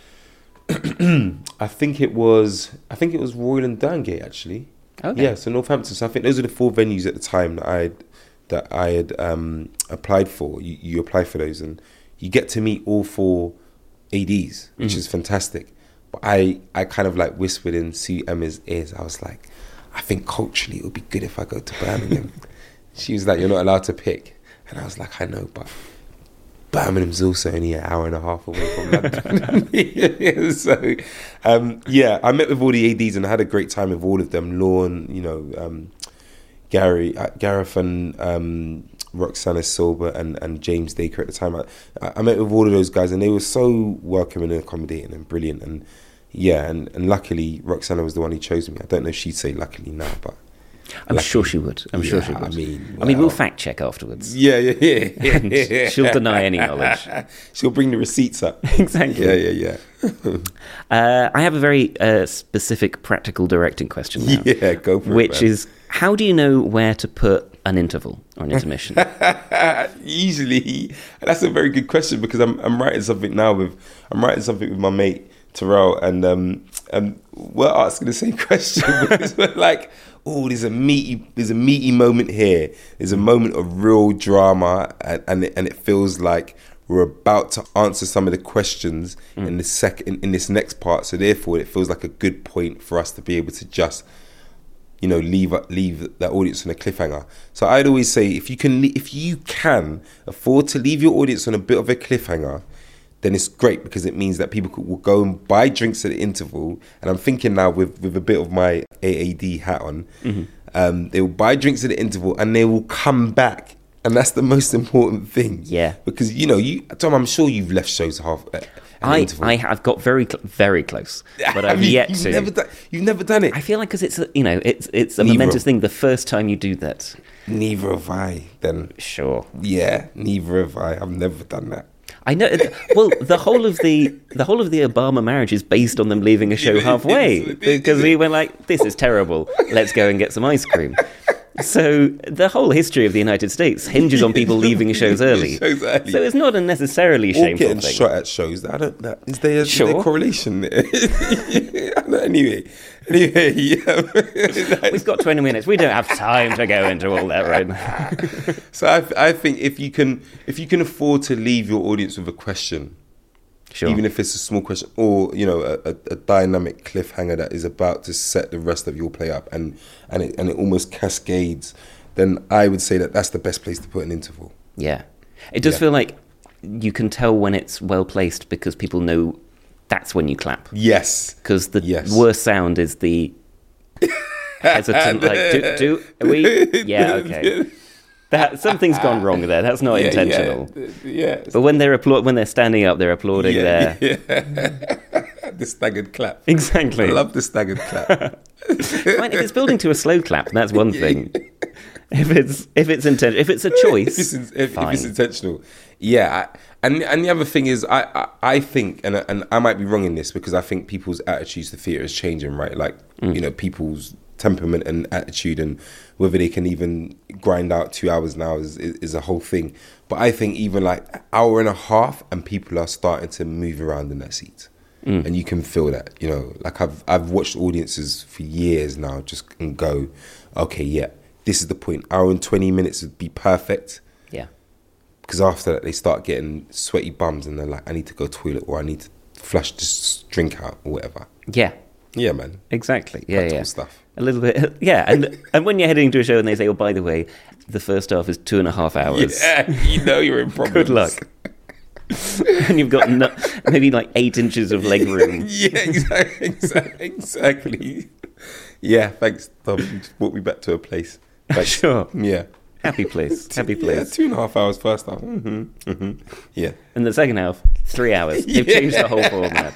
I think it was, I think it was Royal and Durngate actually. Okay. Yeah, so Northampton. So I think those are the four venues at the time that I had, that I had um, applied for. You, you apply for those, and you get to meet all four A Ds, which mm-hmm. is fantastic. But I, I kind of like whispered in Sue Emma's ears. I was like, I think culturally it would be good if I go to Birmingham. She was like, you're not allowed to pick, and I was like, I know, but Birmingham's also only an hour and a half away from London. so, um, yeah, I met with all the A Ds and I had a great time with all of them. Lorne, you know, um, Gary, uh, Gareth and um, Roxana Silber and, and James Dacre at the time. I, I met with all of those guys and they were so welcoming and accommodating and brilliant. And yeah, and, and luckily Roxana was the one who chose me. I don't know if she'd say luckily now, but I'm luckily, sure she would. I'm yeah, sure she would. I mean, well, I mean, we'll fact check afterwards. Yeah, yeah, yeah. yeah. She'll deny any knowledge. She'll bring the receipts up. Exactly. Yeah, yeah, yeah. uh, I have a very uh, specific practical directing question now. Yeah, go for which it, Which is, how do you know where to put an interval or an intermission? Usually, that's a very good question because I'm I'm writing something now with I'm writing something with my mate Terrell, and um and we're asking the same question because we're like, oh, there's a meaty, there's a meaty moment here. There's a moment of real drama, and and it, and it feels like we're about to answer some of the questions mm. in the second in, in this next part. So therefore, it feels like a good point for us to be able to just, you know, leave leave that audience on a cliffhanger. So I'd always say, if you can, if you can afford to leave your audience on a bit of a cliffhanger, then it's great because it means that people could, will go and buy drinks at the interval. And I'm thinking now with, with a bit of my A A D hat on, mm-hmm. um, they will buy drinks at the interval and they will come back And that's the most important thing. Yeah. Because, you know, you Tom, I'm sure you've left shows half uh, I, I have got very, cl- very close, but I've I mean, yet you've to. Never done, you've never done it. I feel like because it's a, you know it's it's a Neither momentous of- thing. The first time you do that, Neither have I. Then sure. yeah, neither have I. I've never done that. I know. Well, the whole of the the whole of the Obama marriage is based on them leaving a show halfway because we went like, "This is terrible. Let's go and get some ice cream." So the whole history of the United States hinges on people leaving shows early. Shows early. So it's not a necessarily Or shameful getting thing. shot at shows. I don't. That, is there, is there Sure. a correlation there? I don't know, anyway, anyway, yeah. We've got twenty minutes. We don't have time to go into all that right now. So I, I think if you can, if you can afford to leave your audience with a question, Sure. even if it's a small question, or you know, a, a, a dynamic cliffhanger that is about to set the rest of your play up, and and it and it almost cascades, then I would say that that's the best place to put an interval. Yeah. It does Yeah. feel like you can tell when it's well placed because people know that's when you clap. Yes. Because the Yes. worst sound is the hesitant, like, do, do are we? Yeah, okay. That, something's gone wrong there. That's not Yeah, intentional. Yeah. yeah. But when they're applaud, when they're standing up, they're applauding yeah, there. yeah. The staggered clap. Exactly. I love the staggered clap. Fine, if it's building to a slow clap, that's one thing. If it's if it's inten- if it's a choice, if, it's, in- if, if fine. it's intentional, yeah. I, and and the other thing is, I, I I think, and and I might be wrong in this because I think people's attitudes to theatre is changing, right? Like Mm. you know, people's temperament and attitude, and whether they can even grind out two hours now is, is is a whole thing. But I think even like hour and a half, and people are starting to move around in their seats. Mm. And you can feel that, you know, like I've I've watched audiences for years now just and go, okay, yeah, this is the point. Hour and twenty minutes would be perfect. Yeah. Because after that, they start getting sweaty bums and they're like, I need to go toilet or I need to flush this drink out or whatever. Yeah. Yeah, man. Exactly. Yeah, Practical yeah. stuff. A little bit. Yeah, and and when you're heading to a show and they say, "Oh, by the way, the first half is two and a half hours." Yeah, you know you're in problems. Good luck. And you've got no, maybe like eight inches of leg room. Yeah, exactly, exactly, exactly. Yeah, thanks, Tom. You just brought me back to a place. Thanks. Sure. Yeah. Happy place. Happy Yeah, place. two and a half hours first half. Mm-hmm, mm-hmm. Yeah. And the second half, three hours. They've Yeah. changed the whole format.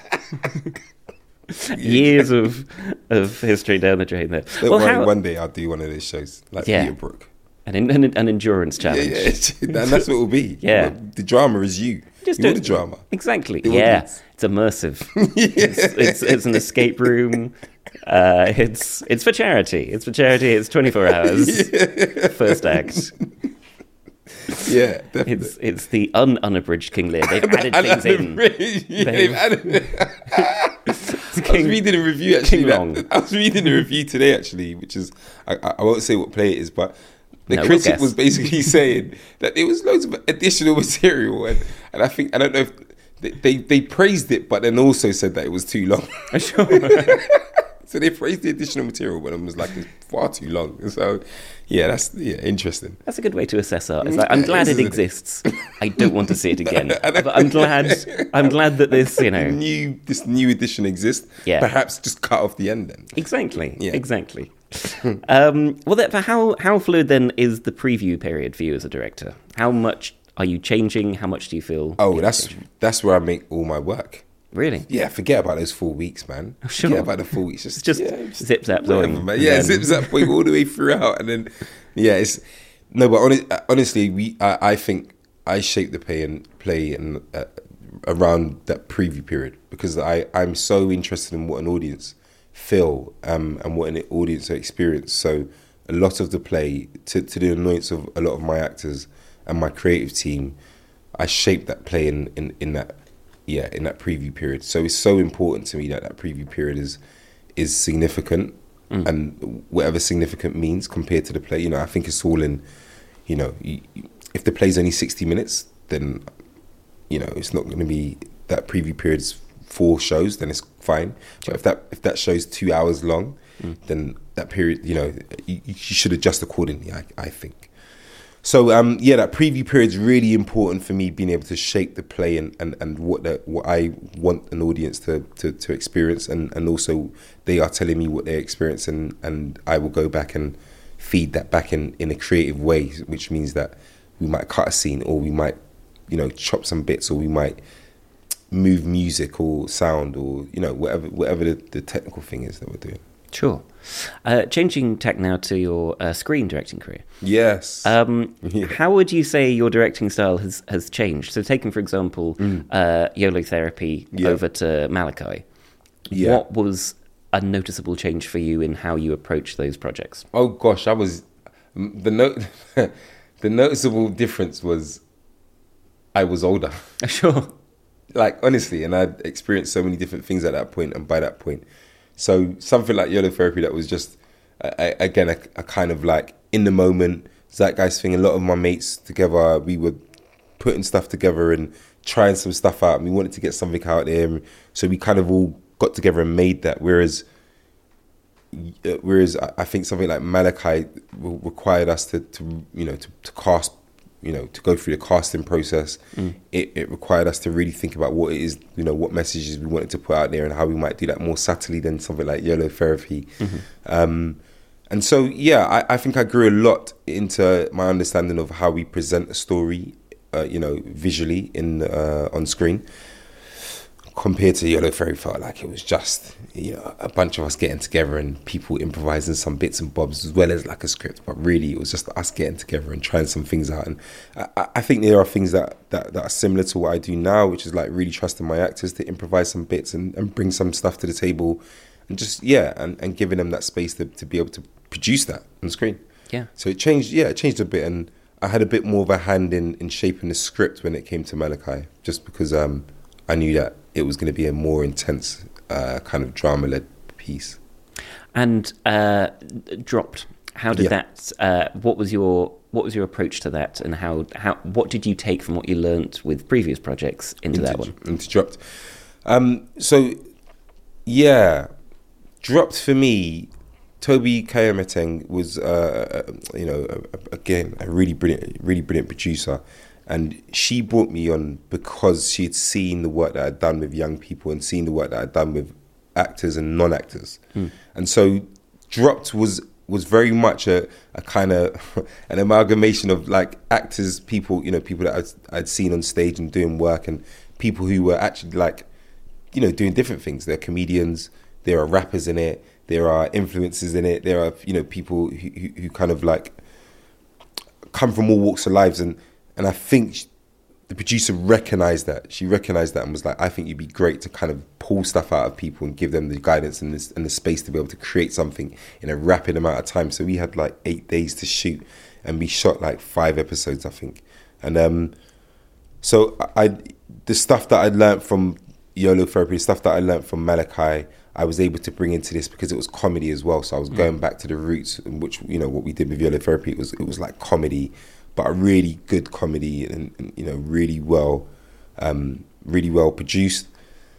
Years of of history down the drain there. Don't Well, worry, how, one day I'll do one of those shows like Yeah. Peterbrook. an, an, an endurance Yeah, challenge. yeah, and that's what it will be. Yeah. The drama is you. Just You're do- the drama. Exactly. The Yeah. audience. It's immersive. it's, it's it's an escape room. Uh, it's it's for charity. It's for charity. It's twenty-four hours. First act. Yeah, definitely. It's it's the un unabridged King Lear. They've added things in. Yeah, they've added. I was King- reading a review actually. King that- Long. I was reading a review today actually, which is I, I I won't say what play it is, but the No, we'll critic guess. was basically saying that there was loads of additional material, and, and I think I don't know if they, they they praised it, but then also said that it was too long. Sure. So they praised the additional material, but it was like it's far too long. So yeah, that's yeah interesting. That's a good way to assess art. It's like, I'm Yeah, glad it it is, isn't it? exists. I don't want to see it again. But I'm glad. I'm glad that this, you know, New this new edition exists. Yeah. Perhaps just cut off the end then. exactly, Yeah. exactly. um, well, that, how how fluid then is the preview period for you as a director? How much are you changing? How much do you feel? Oh, you're that's changing? that's where I make all my work. Really. Yeah, forget about those four weeks, man. Sure. Forget about the four weeks. Just, Just yeah, zip zap whatever, zoing, man. Yeah, and zip then- zap point all the way throughout, and then yeah, it's no. But honest, honestly, we I, I think I shape the play and play and uh, around that preview period because I I'm so interested in what an audience feel um, and what an audience experience. So a lot of the play, to to the annoyance of a lot of my actors and my creative team, I shape that play in in, in that. Yeah, in that preview period. So it's so important to me that that preview period is is significant, Mm. and whatever significant means compared to the play. You know, I think it's all in. You know, you, if the play's only sixty minutes, then you know it's not going to be that preview period's four shows. Then it's fine. But if that if that show's two hours long, Mm. then that period, you know, you, you should adjust accordingly. I, I think. So um, yeah, that preview period is really important for me, being able to shape the play and, and, and what the, what I want an audience to, to, to experience, and, and also they are telling me what they experience, and, and I will go back and feed that back in, in a creative way, which means that we might cut a scene, or we might, you know, chop some bits, or we might move music or sound, or, you know, whatever whatever the, the technical thing is that we're doing. Sure. Uh, changing tack now to your uh, screen directing career. Yes. Um, Yeah. How would you say your directing style has, has changed? So taking, for example, Mm. uh, YOLO Therapy Yeah. over to Malachi. Yeah. What was a noticeable change for you in how you approach those projects? Oh gosh, I was the note. The noticeable difference was I was older. Sure. Like, honestly, and I'd experienced so many different things at that point, and by that point, so something like YOLO Therapy, that was just a, a, again a, a kind of like in the moment zeitgeist thing. A lot of my mates together, we were putting stuff together and trying some stuff out, and we wanted to get something out there, so we kind of all got together and made that. Whereas whereas I think something like Malachi required us to, to you know to, to cast, you know, to go through the casting process. Mm. It, it required us to really think about what it is, you know, what messages we wanted to put out there, and how we might do that more subtly than something like YOLO Therapy. Mm-hmm. Um, and so, yeah, I, I think I grew a lot into my understanding of how we present a story, uh, you know, visually in uh, on screen. Compared to YOLO Therapy, felt like it was just, you know, a bunch of us getting together and people improvising some bits and bobs, as well as like a script. But really, it was just us getting together and trying some things out. And I, I think there are things that, that, that are similar to what I do now, which is like really trusting my actors to improvise some bits and, and bring some stuff to the table, and just, yeah, and, and giving them that space to, to be able to produce that on screen. Yeah. So it changed, yeah, it changed a bit. And I had a bit more of a hand in, in shaping the script when it came to Malachi, just because um, I knew that it was going to be a more intense uh, kind of drama-led piece. And uh, Dropped. How did yeah. that? Uh, what was your what was your approach to that, and how how what did you take from what you learnt with previous projects into, into that one? Into Dropped. Um, so yeah, Dropped for me, Toby Kayameteng was uh, you know again a really brilliant, really brilliant producer. And she brought me on because she had seen the work that I'd done with young people and seen the work that I'd done with actors and non-actors. Mm. And so Dropped was was very much a, a kind of an amalgamation of like actors, people, you know, people that I'd, I'd seen on stage and doing work, and people who were actually like, you know, doing different things. There are comedians, there are rappers in it, there are influencers in it, there are, you know, people who, who, who kind of like come from all walks of lives. And And I think the producer recognised that. She recognised that and was like, I think you'd be great to kind of pull stuff out of people and give them the guidance and, this, and the space to be able to create something in a rapid amount of time. So we had like eight days to shoot, and we shot like five episodes, I think. And um, so I, the stuff that I learned from YOLO Therapy, the stuff that I learned from Malachi, I was able to bring into this because it was comedy as well. So I was mm. going back to the roots, in which, you know, what we did with YOLO Therapy, it was it was like comedy, but a really good comedy, and, and you know, really well, um, really well produced.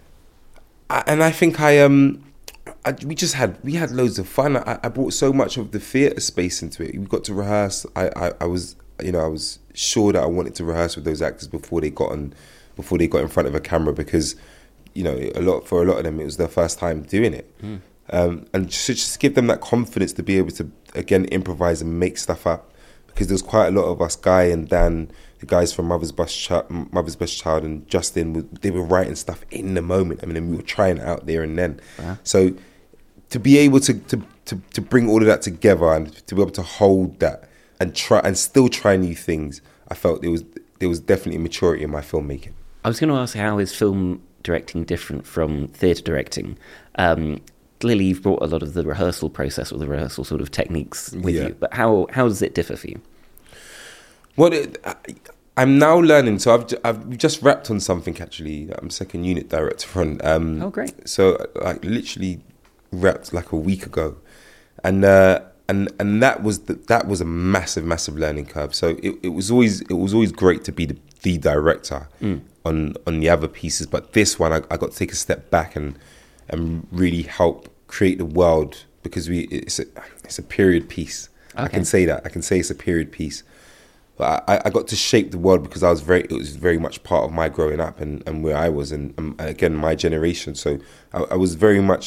I, and I think I um, I, we just had we had loads of fun. I, I brought so much of the theatre space into it. We got to rehearse. I, I, I was you know I was sure that I wanted to rehearse with those actors before they got on, before they got in front of a camera, because you know a lot for a lot of them it was their first time doing it, mm. um, and just, just give them that confidence to be able to again improvise and make stuff up. Because there's quite a lot of us, Guy and Dan, the guys from Mother's Best, Ch- Mother's Best Child, and Justin, they were writing stuff in the moment. I mean, and we were trying it out there and then. Uh-huh. So to be able to, to, to, to bring all of that together and to be able to hold that and try and still try new things, I felt there was there was definitely maturity in my filmmaking. I was going to ask, how is film directing different from theatre directing? Um, Clearly, you've brought a lot of the rehearsal process or the rehearsal sort of techniques with yeah. you, but how how does it differ for you? Well, it, I, I'm now learning. So I've I've just wrapped on something actually that I'm second unit director on. Um, oh, great! So like literally wrapped like a week ago, and uh, and and that was the, that was a massive massive learning curve. So it, it was always it was always great to be the, the director mm. on on the other pieces, but this one I, I got to take a step back and. and really help create the world, because we it's a it's a period piece. Okay. I can say that. I can say it's a period piece. But I, I got to shape the world because I was very it was very much part of my growing up and, and where I was and, and again my generation. So I, I was very much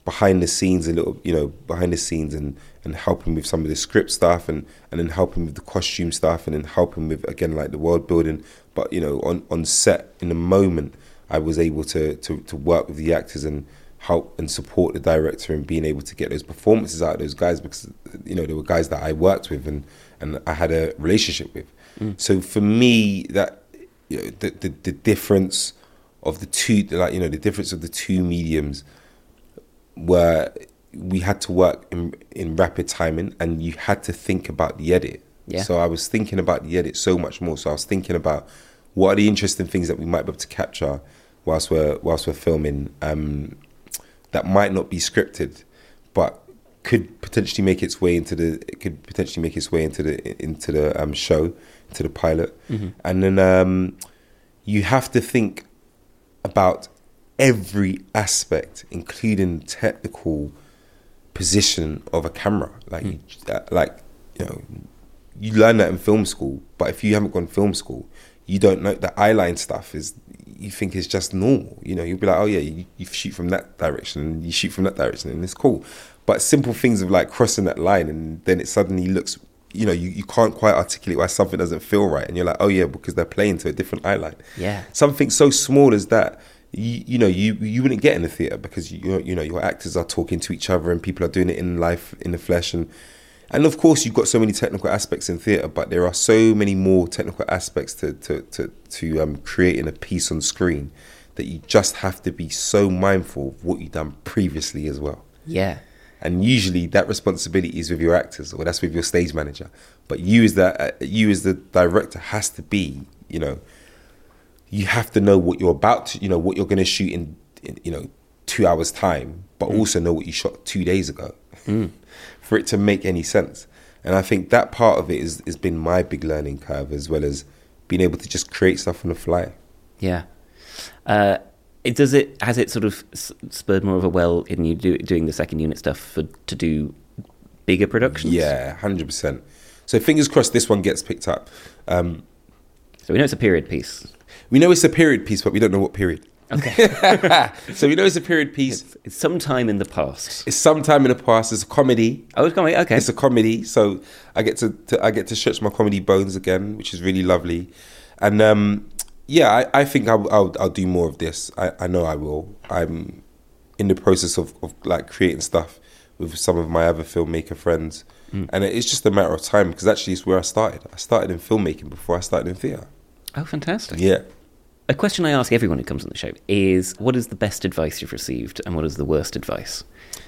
behind the scenes a little, you know, behind the scenes and, and helping with some of the script stuff and, and then helping with the costume stuff and then helping with, again, like the world building. But, you know, on, on set, in the moment, I was able to, to, to work with the actors and help and support the director and being able to get those performances out of those guys because, you know, they were guys that I worked with and, and I had a relationship with. Mm. So for me, that, you know, the, the, the difference of the two, like, you know, the difference of the two mediums where we had to work in, in rapid timing and you had to think about the edit. Yeah. So I was thinking about the edit so much more. So I was thinking about what are the interesting things that we might be able to capture whilst we're whilst we're filming um, that might not be scripted, but could potentially make its way into the it could potentially make its way into the into the um, show, into the pilot, mm-hmm. and then um, you have to think about every aspect, including technical position of a camera. Like, mm. you, like you know, you learn that in film school, but if you haven't gone film school, you don't know the eye line stuff is. You think it's just normal. You know, you'll be like, oh yeah, you, you shoot from that direction, and you shoot from that direction, and it's cool. But simple things of like crossing that line, and then it suddenly looks. You know, you, you can't quite articulate why something doesn't feel right, and you're like, oh yeah, because they're playing to a different eye line. Yeah. Something so small as that. You, you know, you you wouldn't get in the theatre because you you know your actors are talking to each other and people are doing it in life, in the flesh, and and of course you've got so many technical aspects in theatre, but there are so many more technical aspects to to to, to um, creating a piece on screen that you just have to be so mindful of what you've done previously as well. Yeah. And usually that responsibility is with your actors or that's with your stage manager, but you as the uh, you as the director has to be, you know. You have to know what you're about to, you know, what you're going to shoot in, in, you know, two hours time, but mm. also know what you shot two days ago mm. for it to make any sense. And I think that part of it is has been my big learning curve, as well as being able to just create stuff on the fly. Yeah. Uh, it does it, has it sort of spurred more of a well in you do, doing the second unit stuff for to do bigger productions? Yeah, one hundred percent. So fingers crossed this one gets picked up. Um, so we know it's a period piece. We know it's a period piece, but we don't know what period. Okay. So we know it's a period piece. It's, it's sometime in the past. It's sometime in the past. It's a comedy. Oh, it's comedy. Okay. It's a comedy. So I get to, to I get to stretch my comedy bones again, which is really lovely. And um, yeah, I, I think I'll, I'll I'll do more of this. I, I know I will. I'm in the process of, of like creating stuff with some of my other filmmaker friends, mm. and it's just a matter of time because actually it's where I started. I started in filmmaking before I started in theatre. Oh, fantastic. Yeah. A question I ask everyone who comes on the show is, what is the best advice you've received and what is the worst advice?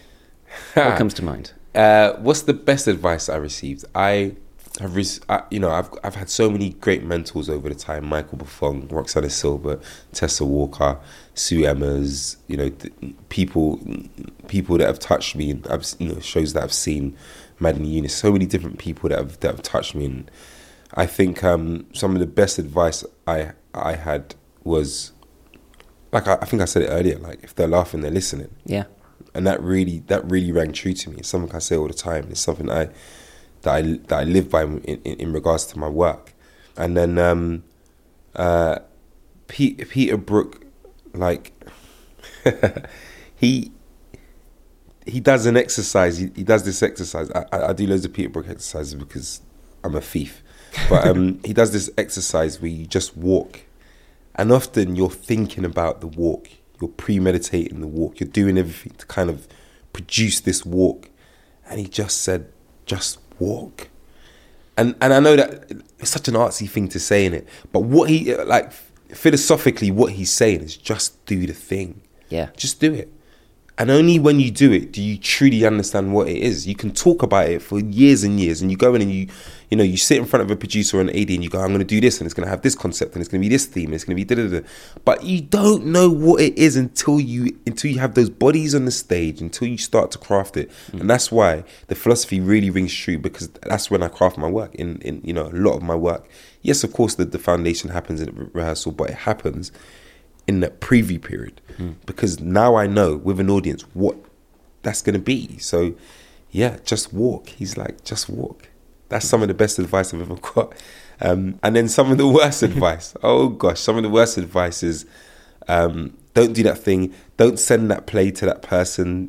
What comes to mind? Uh, what's the best advice I received? I have, re- I, you know, I've I've had so many great mentors over the time. Michael Buffon, Roxana Silva, Tessa Walker, Sue Emmers, you know, th- people people that have touched me. I've, you know, shows that I've seen, Madden Eunice, so many different people that have, that have touched me. And I think um, some of the best advice I I had was, like I, I think I said it earlier, like if they're laughing, they're listening. Yeah. And that really that really rang true to me. It's something I say all the time. It's something I that I that I live by in, in, in regards to my work. And then um, uh, Pete, Peter Brook, like he he does an exercise. He, he does this exercise. I, I do loads of Peter Brook exercises because I'm a thief. But um, he does this exercise where you just walk, and often you're thinking about the walk. You're premeditating the walk. You're doing everything to kind of produce this walk. And he just said, just walk. And and I know that it's such an artsy thing to say in it, but what he, like, philosophically, what he's saying is just do the thing. Yeah. Just do it. And only when you do it do you truly understand what it is. You can talk about it for years and years, and you go in and you, you know, you sit in front of a producer or an A D and you go, I'm going to do this, and it's going to have this concept, and it's going to be this theme, and it's going to be da da da. But you don't know what it is until you until you have those bodies on the stage, until you start to craft it. Mm. And that's why the philosophy really rings true, because that's when I craft my work. In in you know a lot of my work, yes, of course, the, the foundation happens in re- rehearsal, but it happens in that preview period, mm. because now I know with an audience what that's going to be. So yeah, just walk. He's like, just walk. That's some of the best advice I've ever got. Um, and then some of the worst advice. Oh gosh, some of the worst advice is um, don't do that thing. Don't send that play to that person.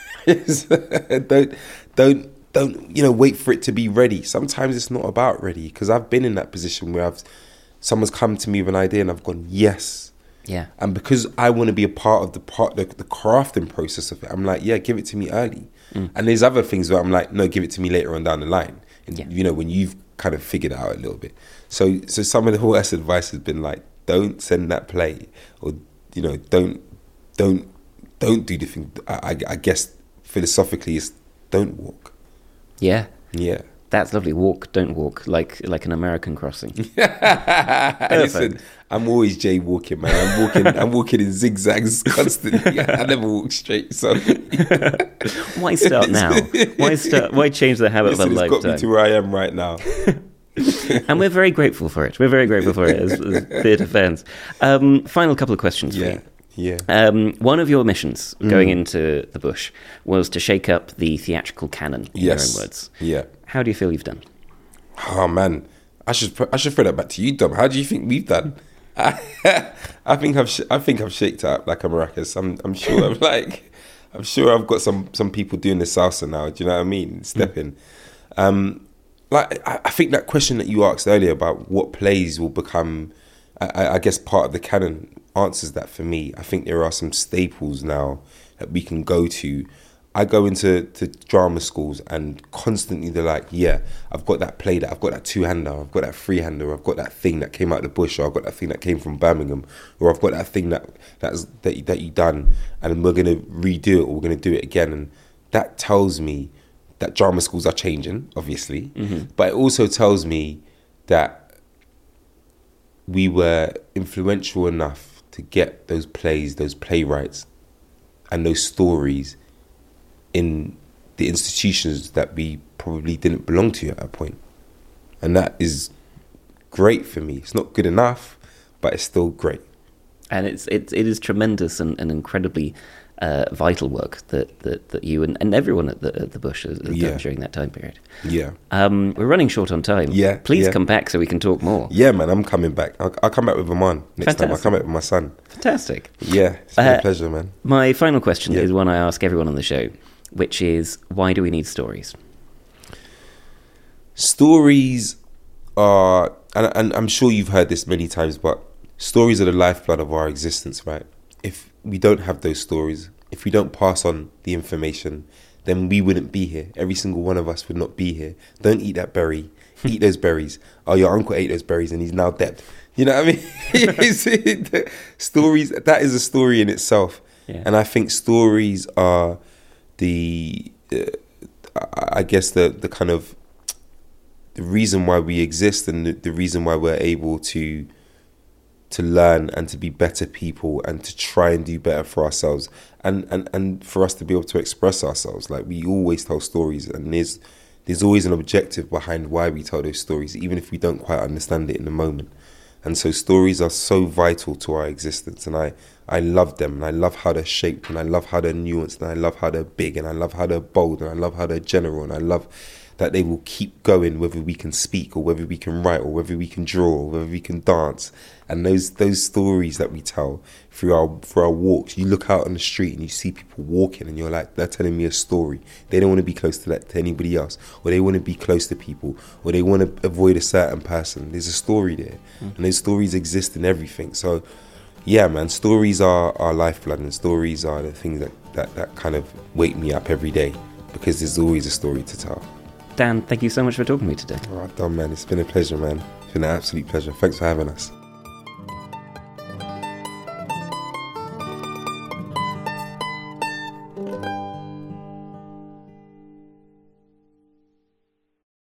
don't, don't, don't, you know, wait for it to be ready. Sometimes it's not about ready, because I've been in that position where I've, someone's come to me with an idea and I've gone, yes. Yeah. And because I want to be a part of the part, the, the crafting process of it, I'm like, yeah, give it to me early. Mm. And there's other things where I'm like, no, give it to me later on down the line. And, yeah. you know, when you've kind of figured it out a little bit. So, so some of the worst advice has been like, don't send that play, or, you know, don't, don't, don't do the thing. I, I, I guess philosophically it's don't walk. Yeah. Yeah. That's lovely. Walk, don't walk, like like an American crossing. Listen, I'm always jaywalking, man. I'm walking, I'm walking in zigzags constantly. I never walk straight. So why start now? Why start? Why change the habit Listen, of a it's lifetime? got me to where I am right now. And we're very grateful for it. We're very grateful for it as, as theatre fans. Um, final couple of questions yeah. for you. Yeah. Um, one of your missions Mm. going into the bush was to shake up the theatrical canon, in Yes. your own words. Yeah. How do you feel you've done? Oh man, I should I should throw that back to you, Dom. How do you think we've done? I, I think I've sh- I think I've shaked up like a maracas. I'm I'm sure I'm like I'm sure I've got some some people doing the salsa now. Do you know what I mean? Stepping. Mm. Um, like I, I think that question that you asked earlier about what plays will become, I, I guess, part of the canon answers that for me. I think there are some staples now that we can go to. I go into to drama schools and constantly they're like, yeah, I've got that play, that I've got that two-hander, I've got that three-hander, I've got that thing that came out of the bush, or I've got that thing that came from Birmingham, or I've got that thing that that's, that that you done, and we're going to redo it, or we're going to do it again. And that tells me that drama schools are changing, obviously, mm-hmm. but it also tells me that we were influential enough to get those plays, those playwrights, and those stories in the institutions that we probably didn't belong to at that point. And that is great for me. It's not good enough, but it's still great. And it's it, it is tremendous and, and incredibly uh, vital work that, that, that you and, and everyone at the, at the Bush has, has yeah. done during that time period. Yeah. Um, we're running short on time. Yeah. Please yeah. come back so we can talk more. Yeah, man, I'm coming back. I'll, I'll come back with Aman next Fantastic. time. I'll come back with my son. Fantastic. Yeah, it's been uh, a pleasure, man. My final question yeah. is one I ask everyone on the show, which is, why do we need stories? Stories are, and, and I'm sure you've heard this many times, but stories are the lifeblood of our existence, right? If we don't have those stories, if we don't pass on the information, then we wouldn't be here. Every single one of us would not be here. Don't eat that berry. Eat those berries. Oh, your uncle ate those berries and he's now dead. You know what I mean? Stories, that is a story in itself. Yeah. And I think stories are the, uh, I guess, the, the kind of the reason why we exist, and the, the reason why we're able to to learn and to be better people and to try and do better for ourselves, and, and, and for us to be able to express ourselves. Like, we always tell stories, and there's there's always an objective behind why we tell those stories, even if we don't quite understand it in the moment. And so stories are so vital to our existence, and I, I love them, and I love how they're shaped, and I love how they're nuanced, and I love how they're big, and I love how they're bold, and I love how they're general, and I love that they will keep going whether we can speak or whether we can write or whether we can draw or whether we can dance. And those those stories that we tell through our through our walks, you look out on the street and you see people walking and you're like, they're telling me a story. They don't want to be close to that to anybody else, or they want to be close to people, or they want to avoid a certain person. There's a story there, mm. and those stories exist in everything. So yeah, man, stories are our lifeblood, and stories are the things that, that, that kind of wake me up every day, because there's always a story to tell. Dan, thank you so much for talking to me today. All right, Dom, man, it's been a pleasure, man. It's been an absolute pleasure. Thanks for having us.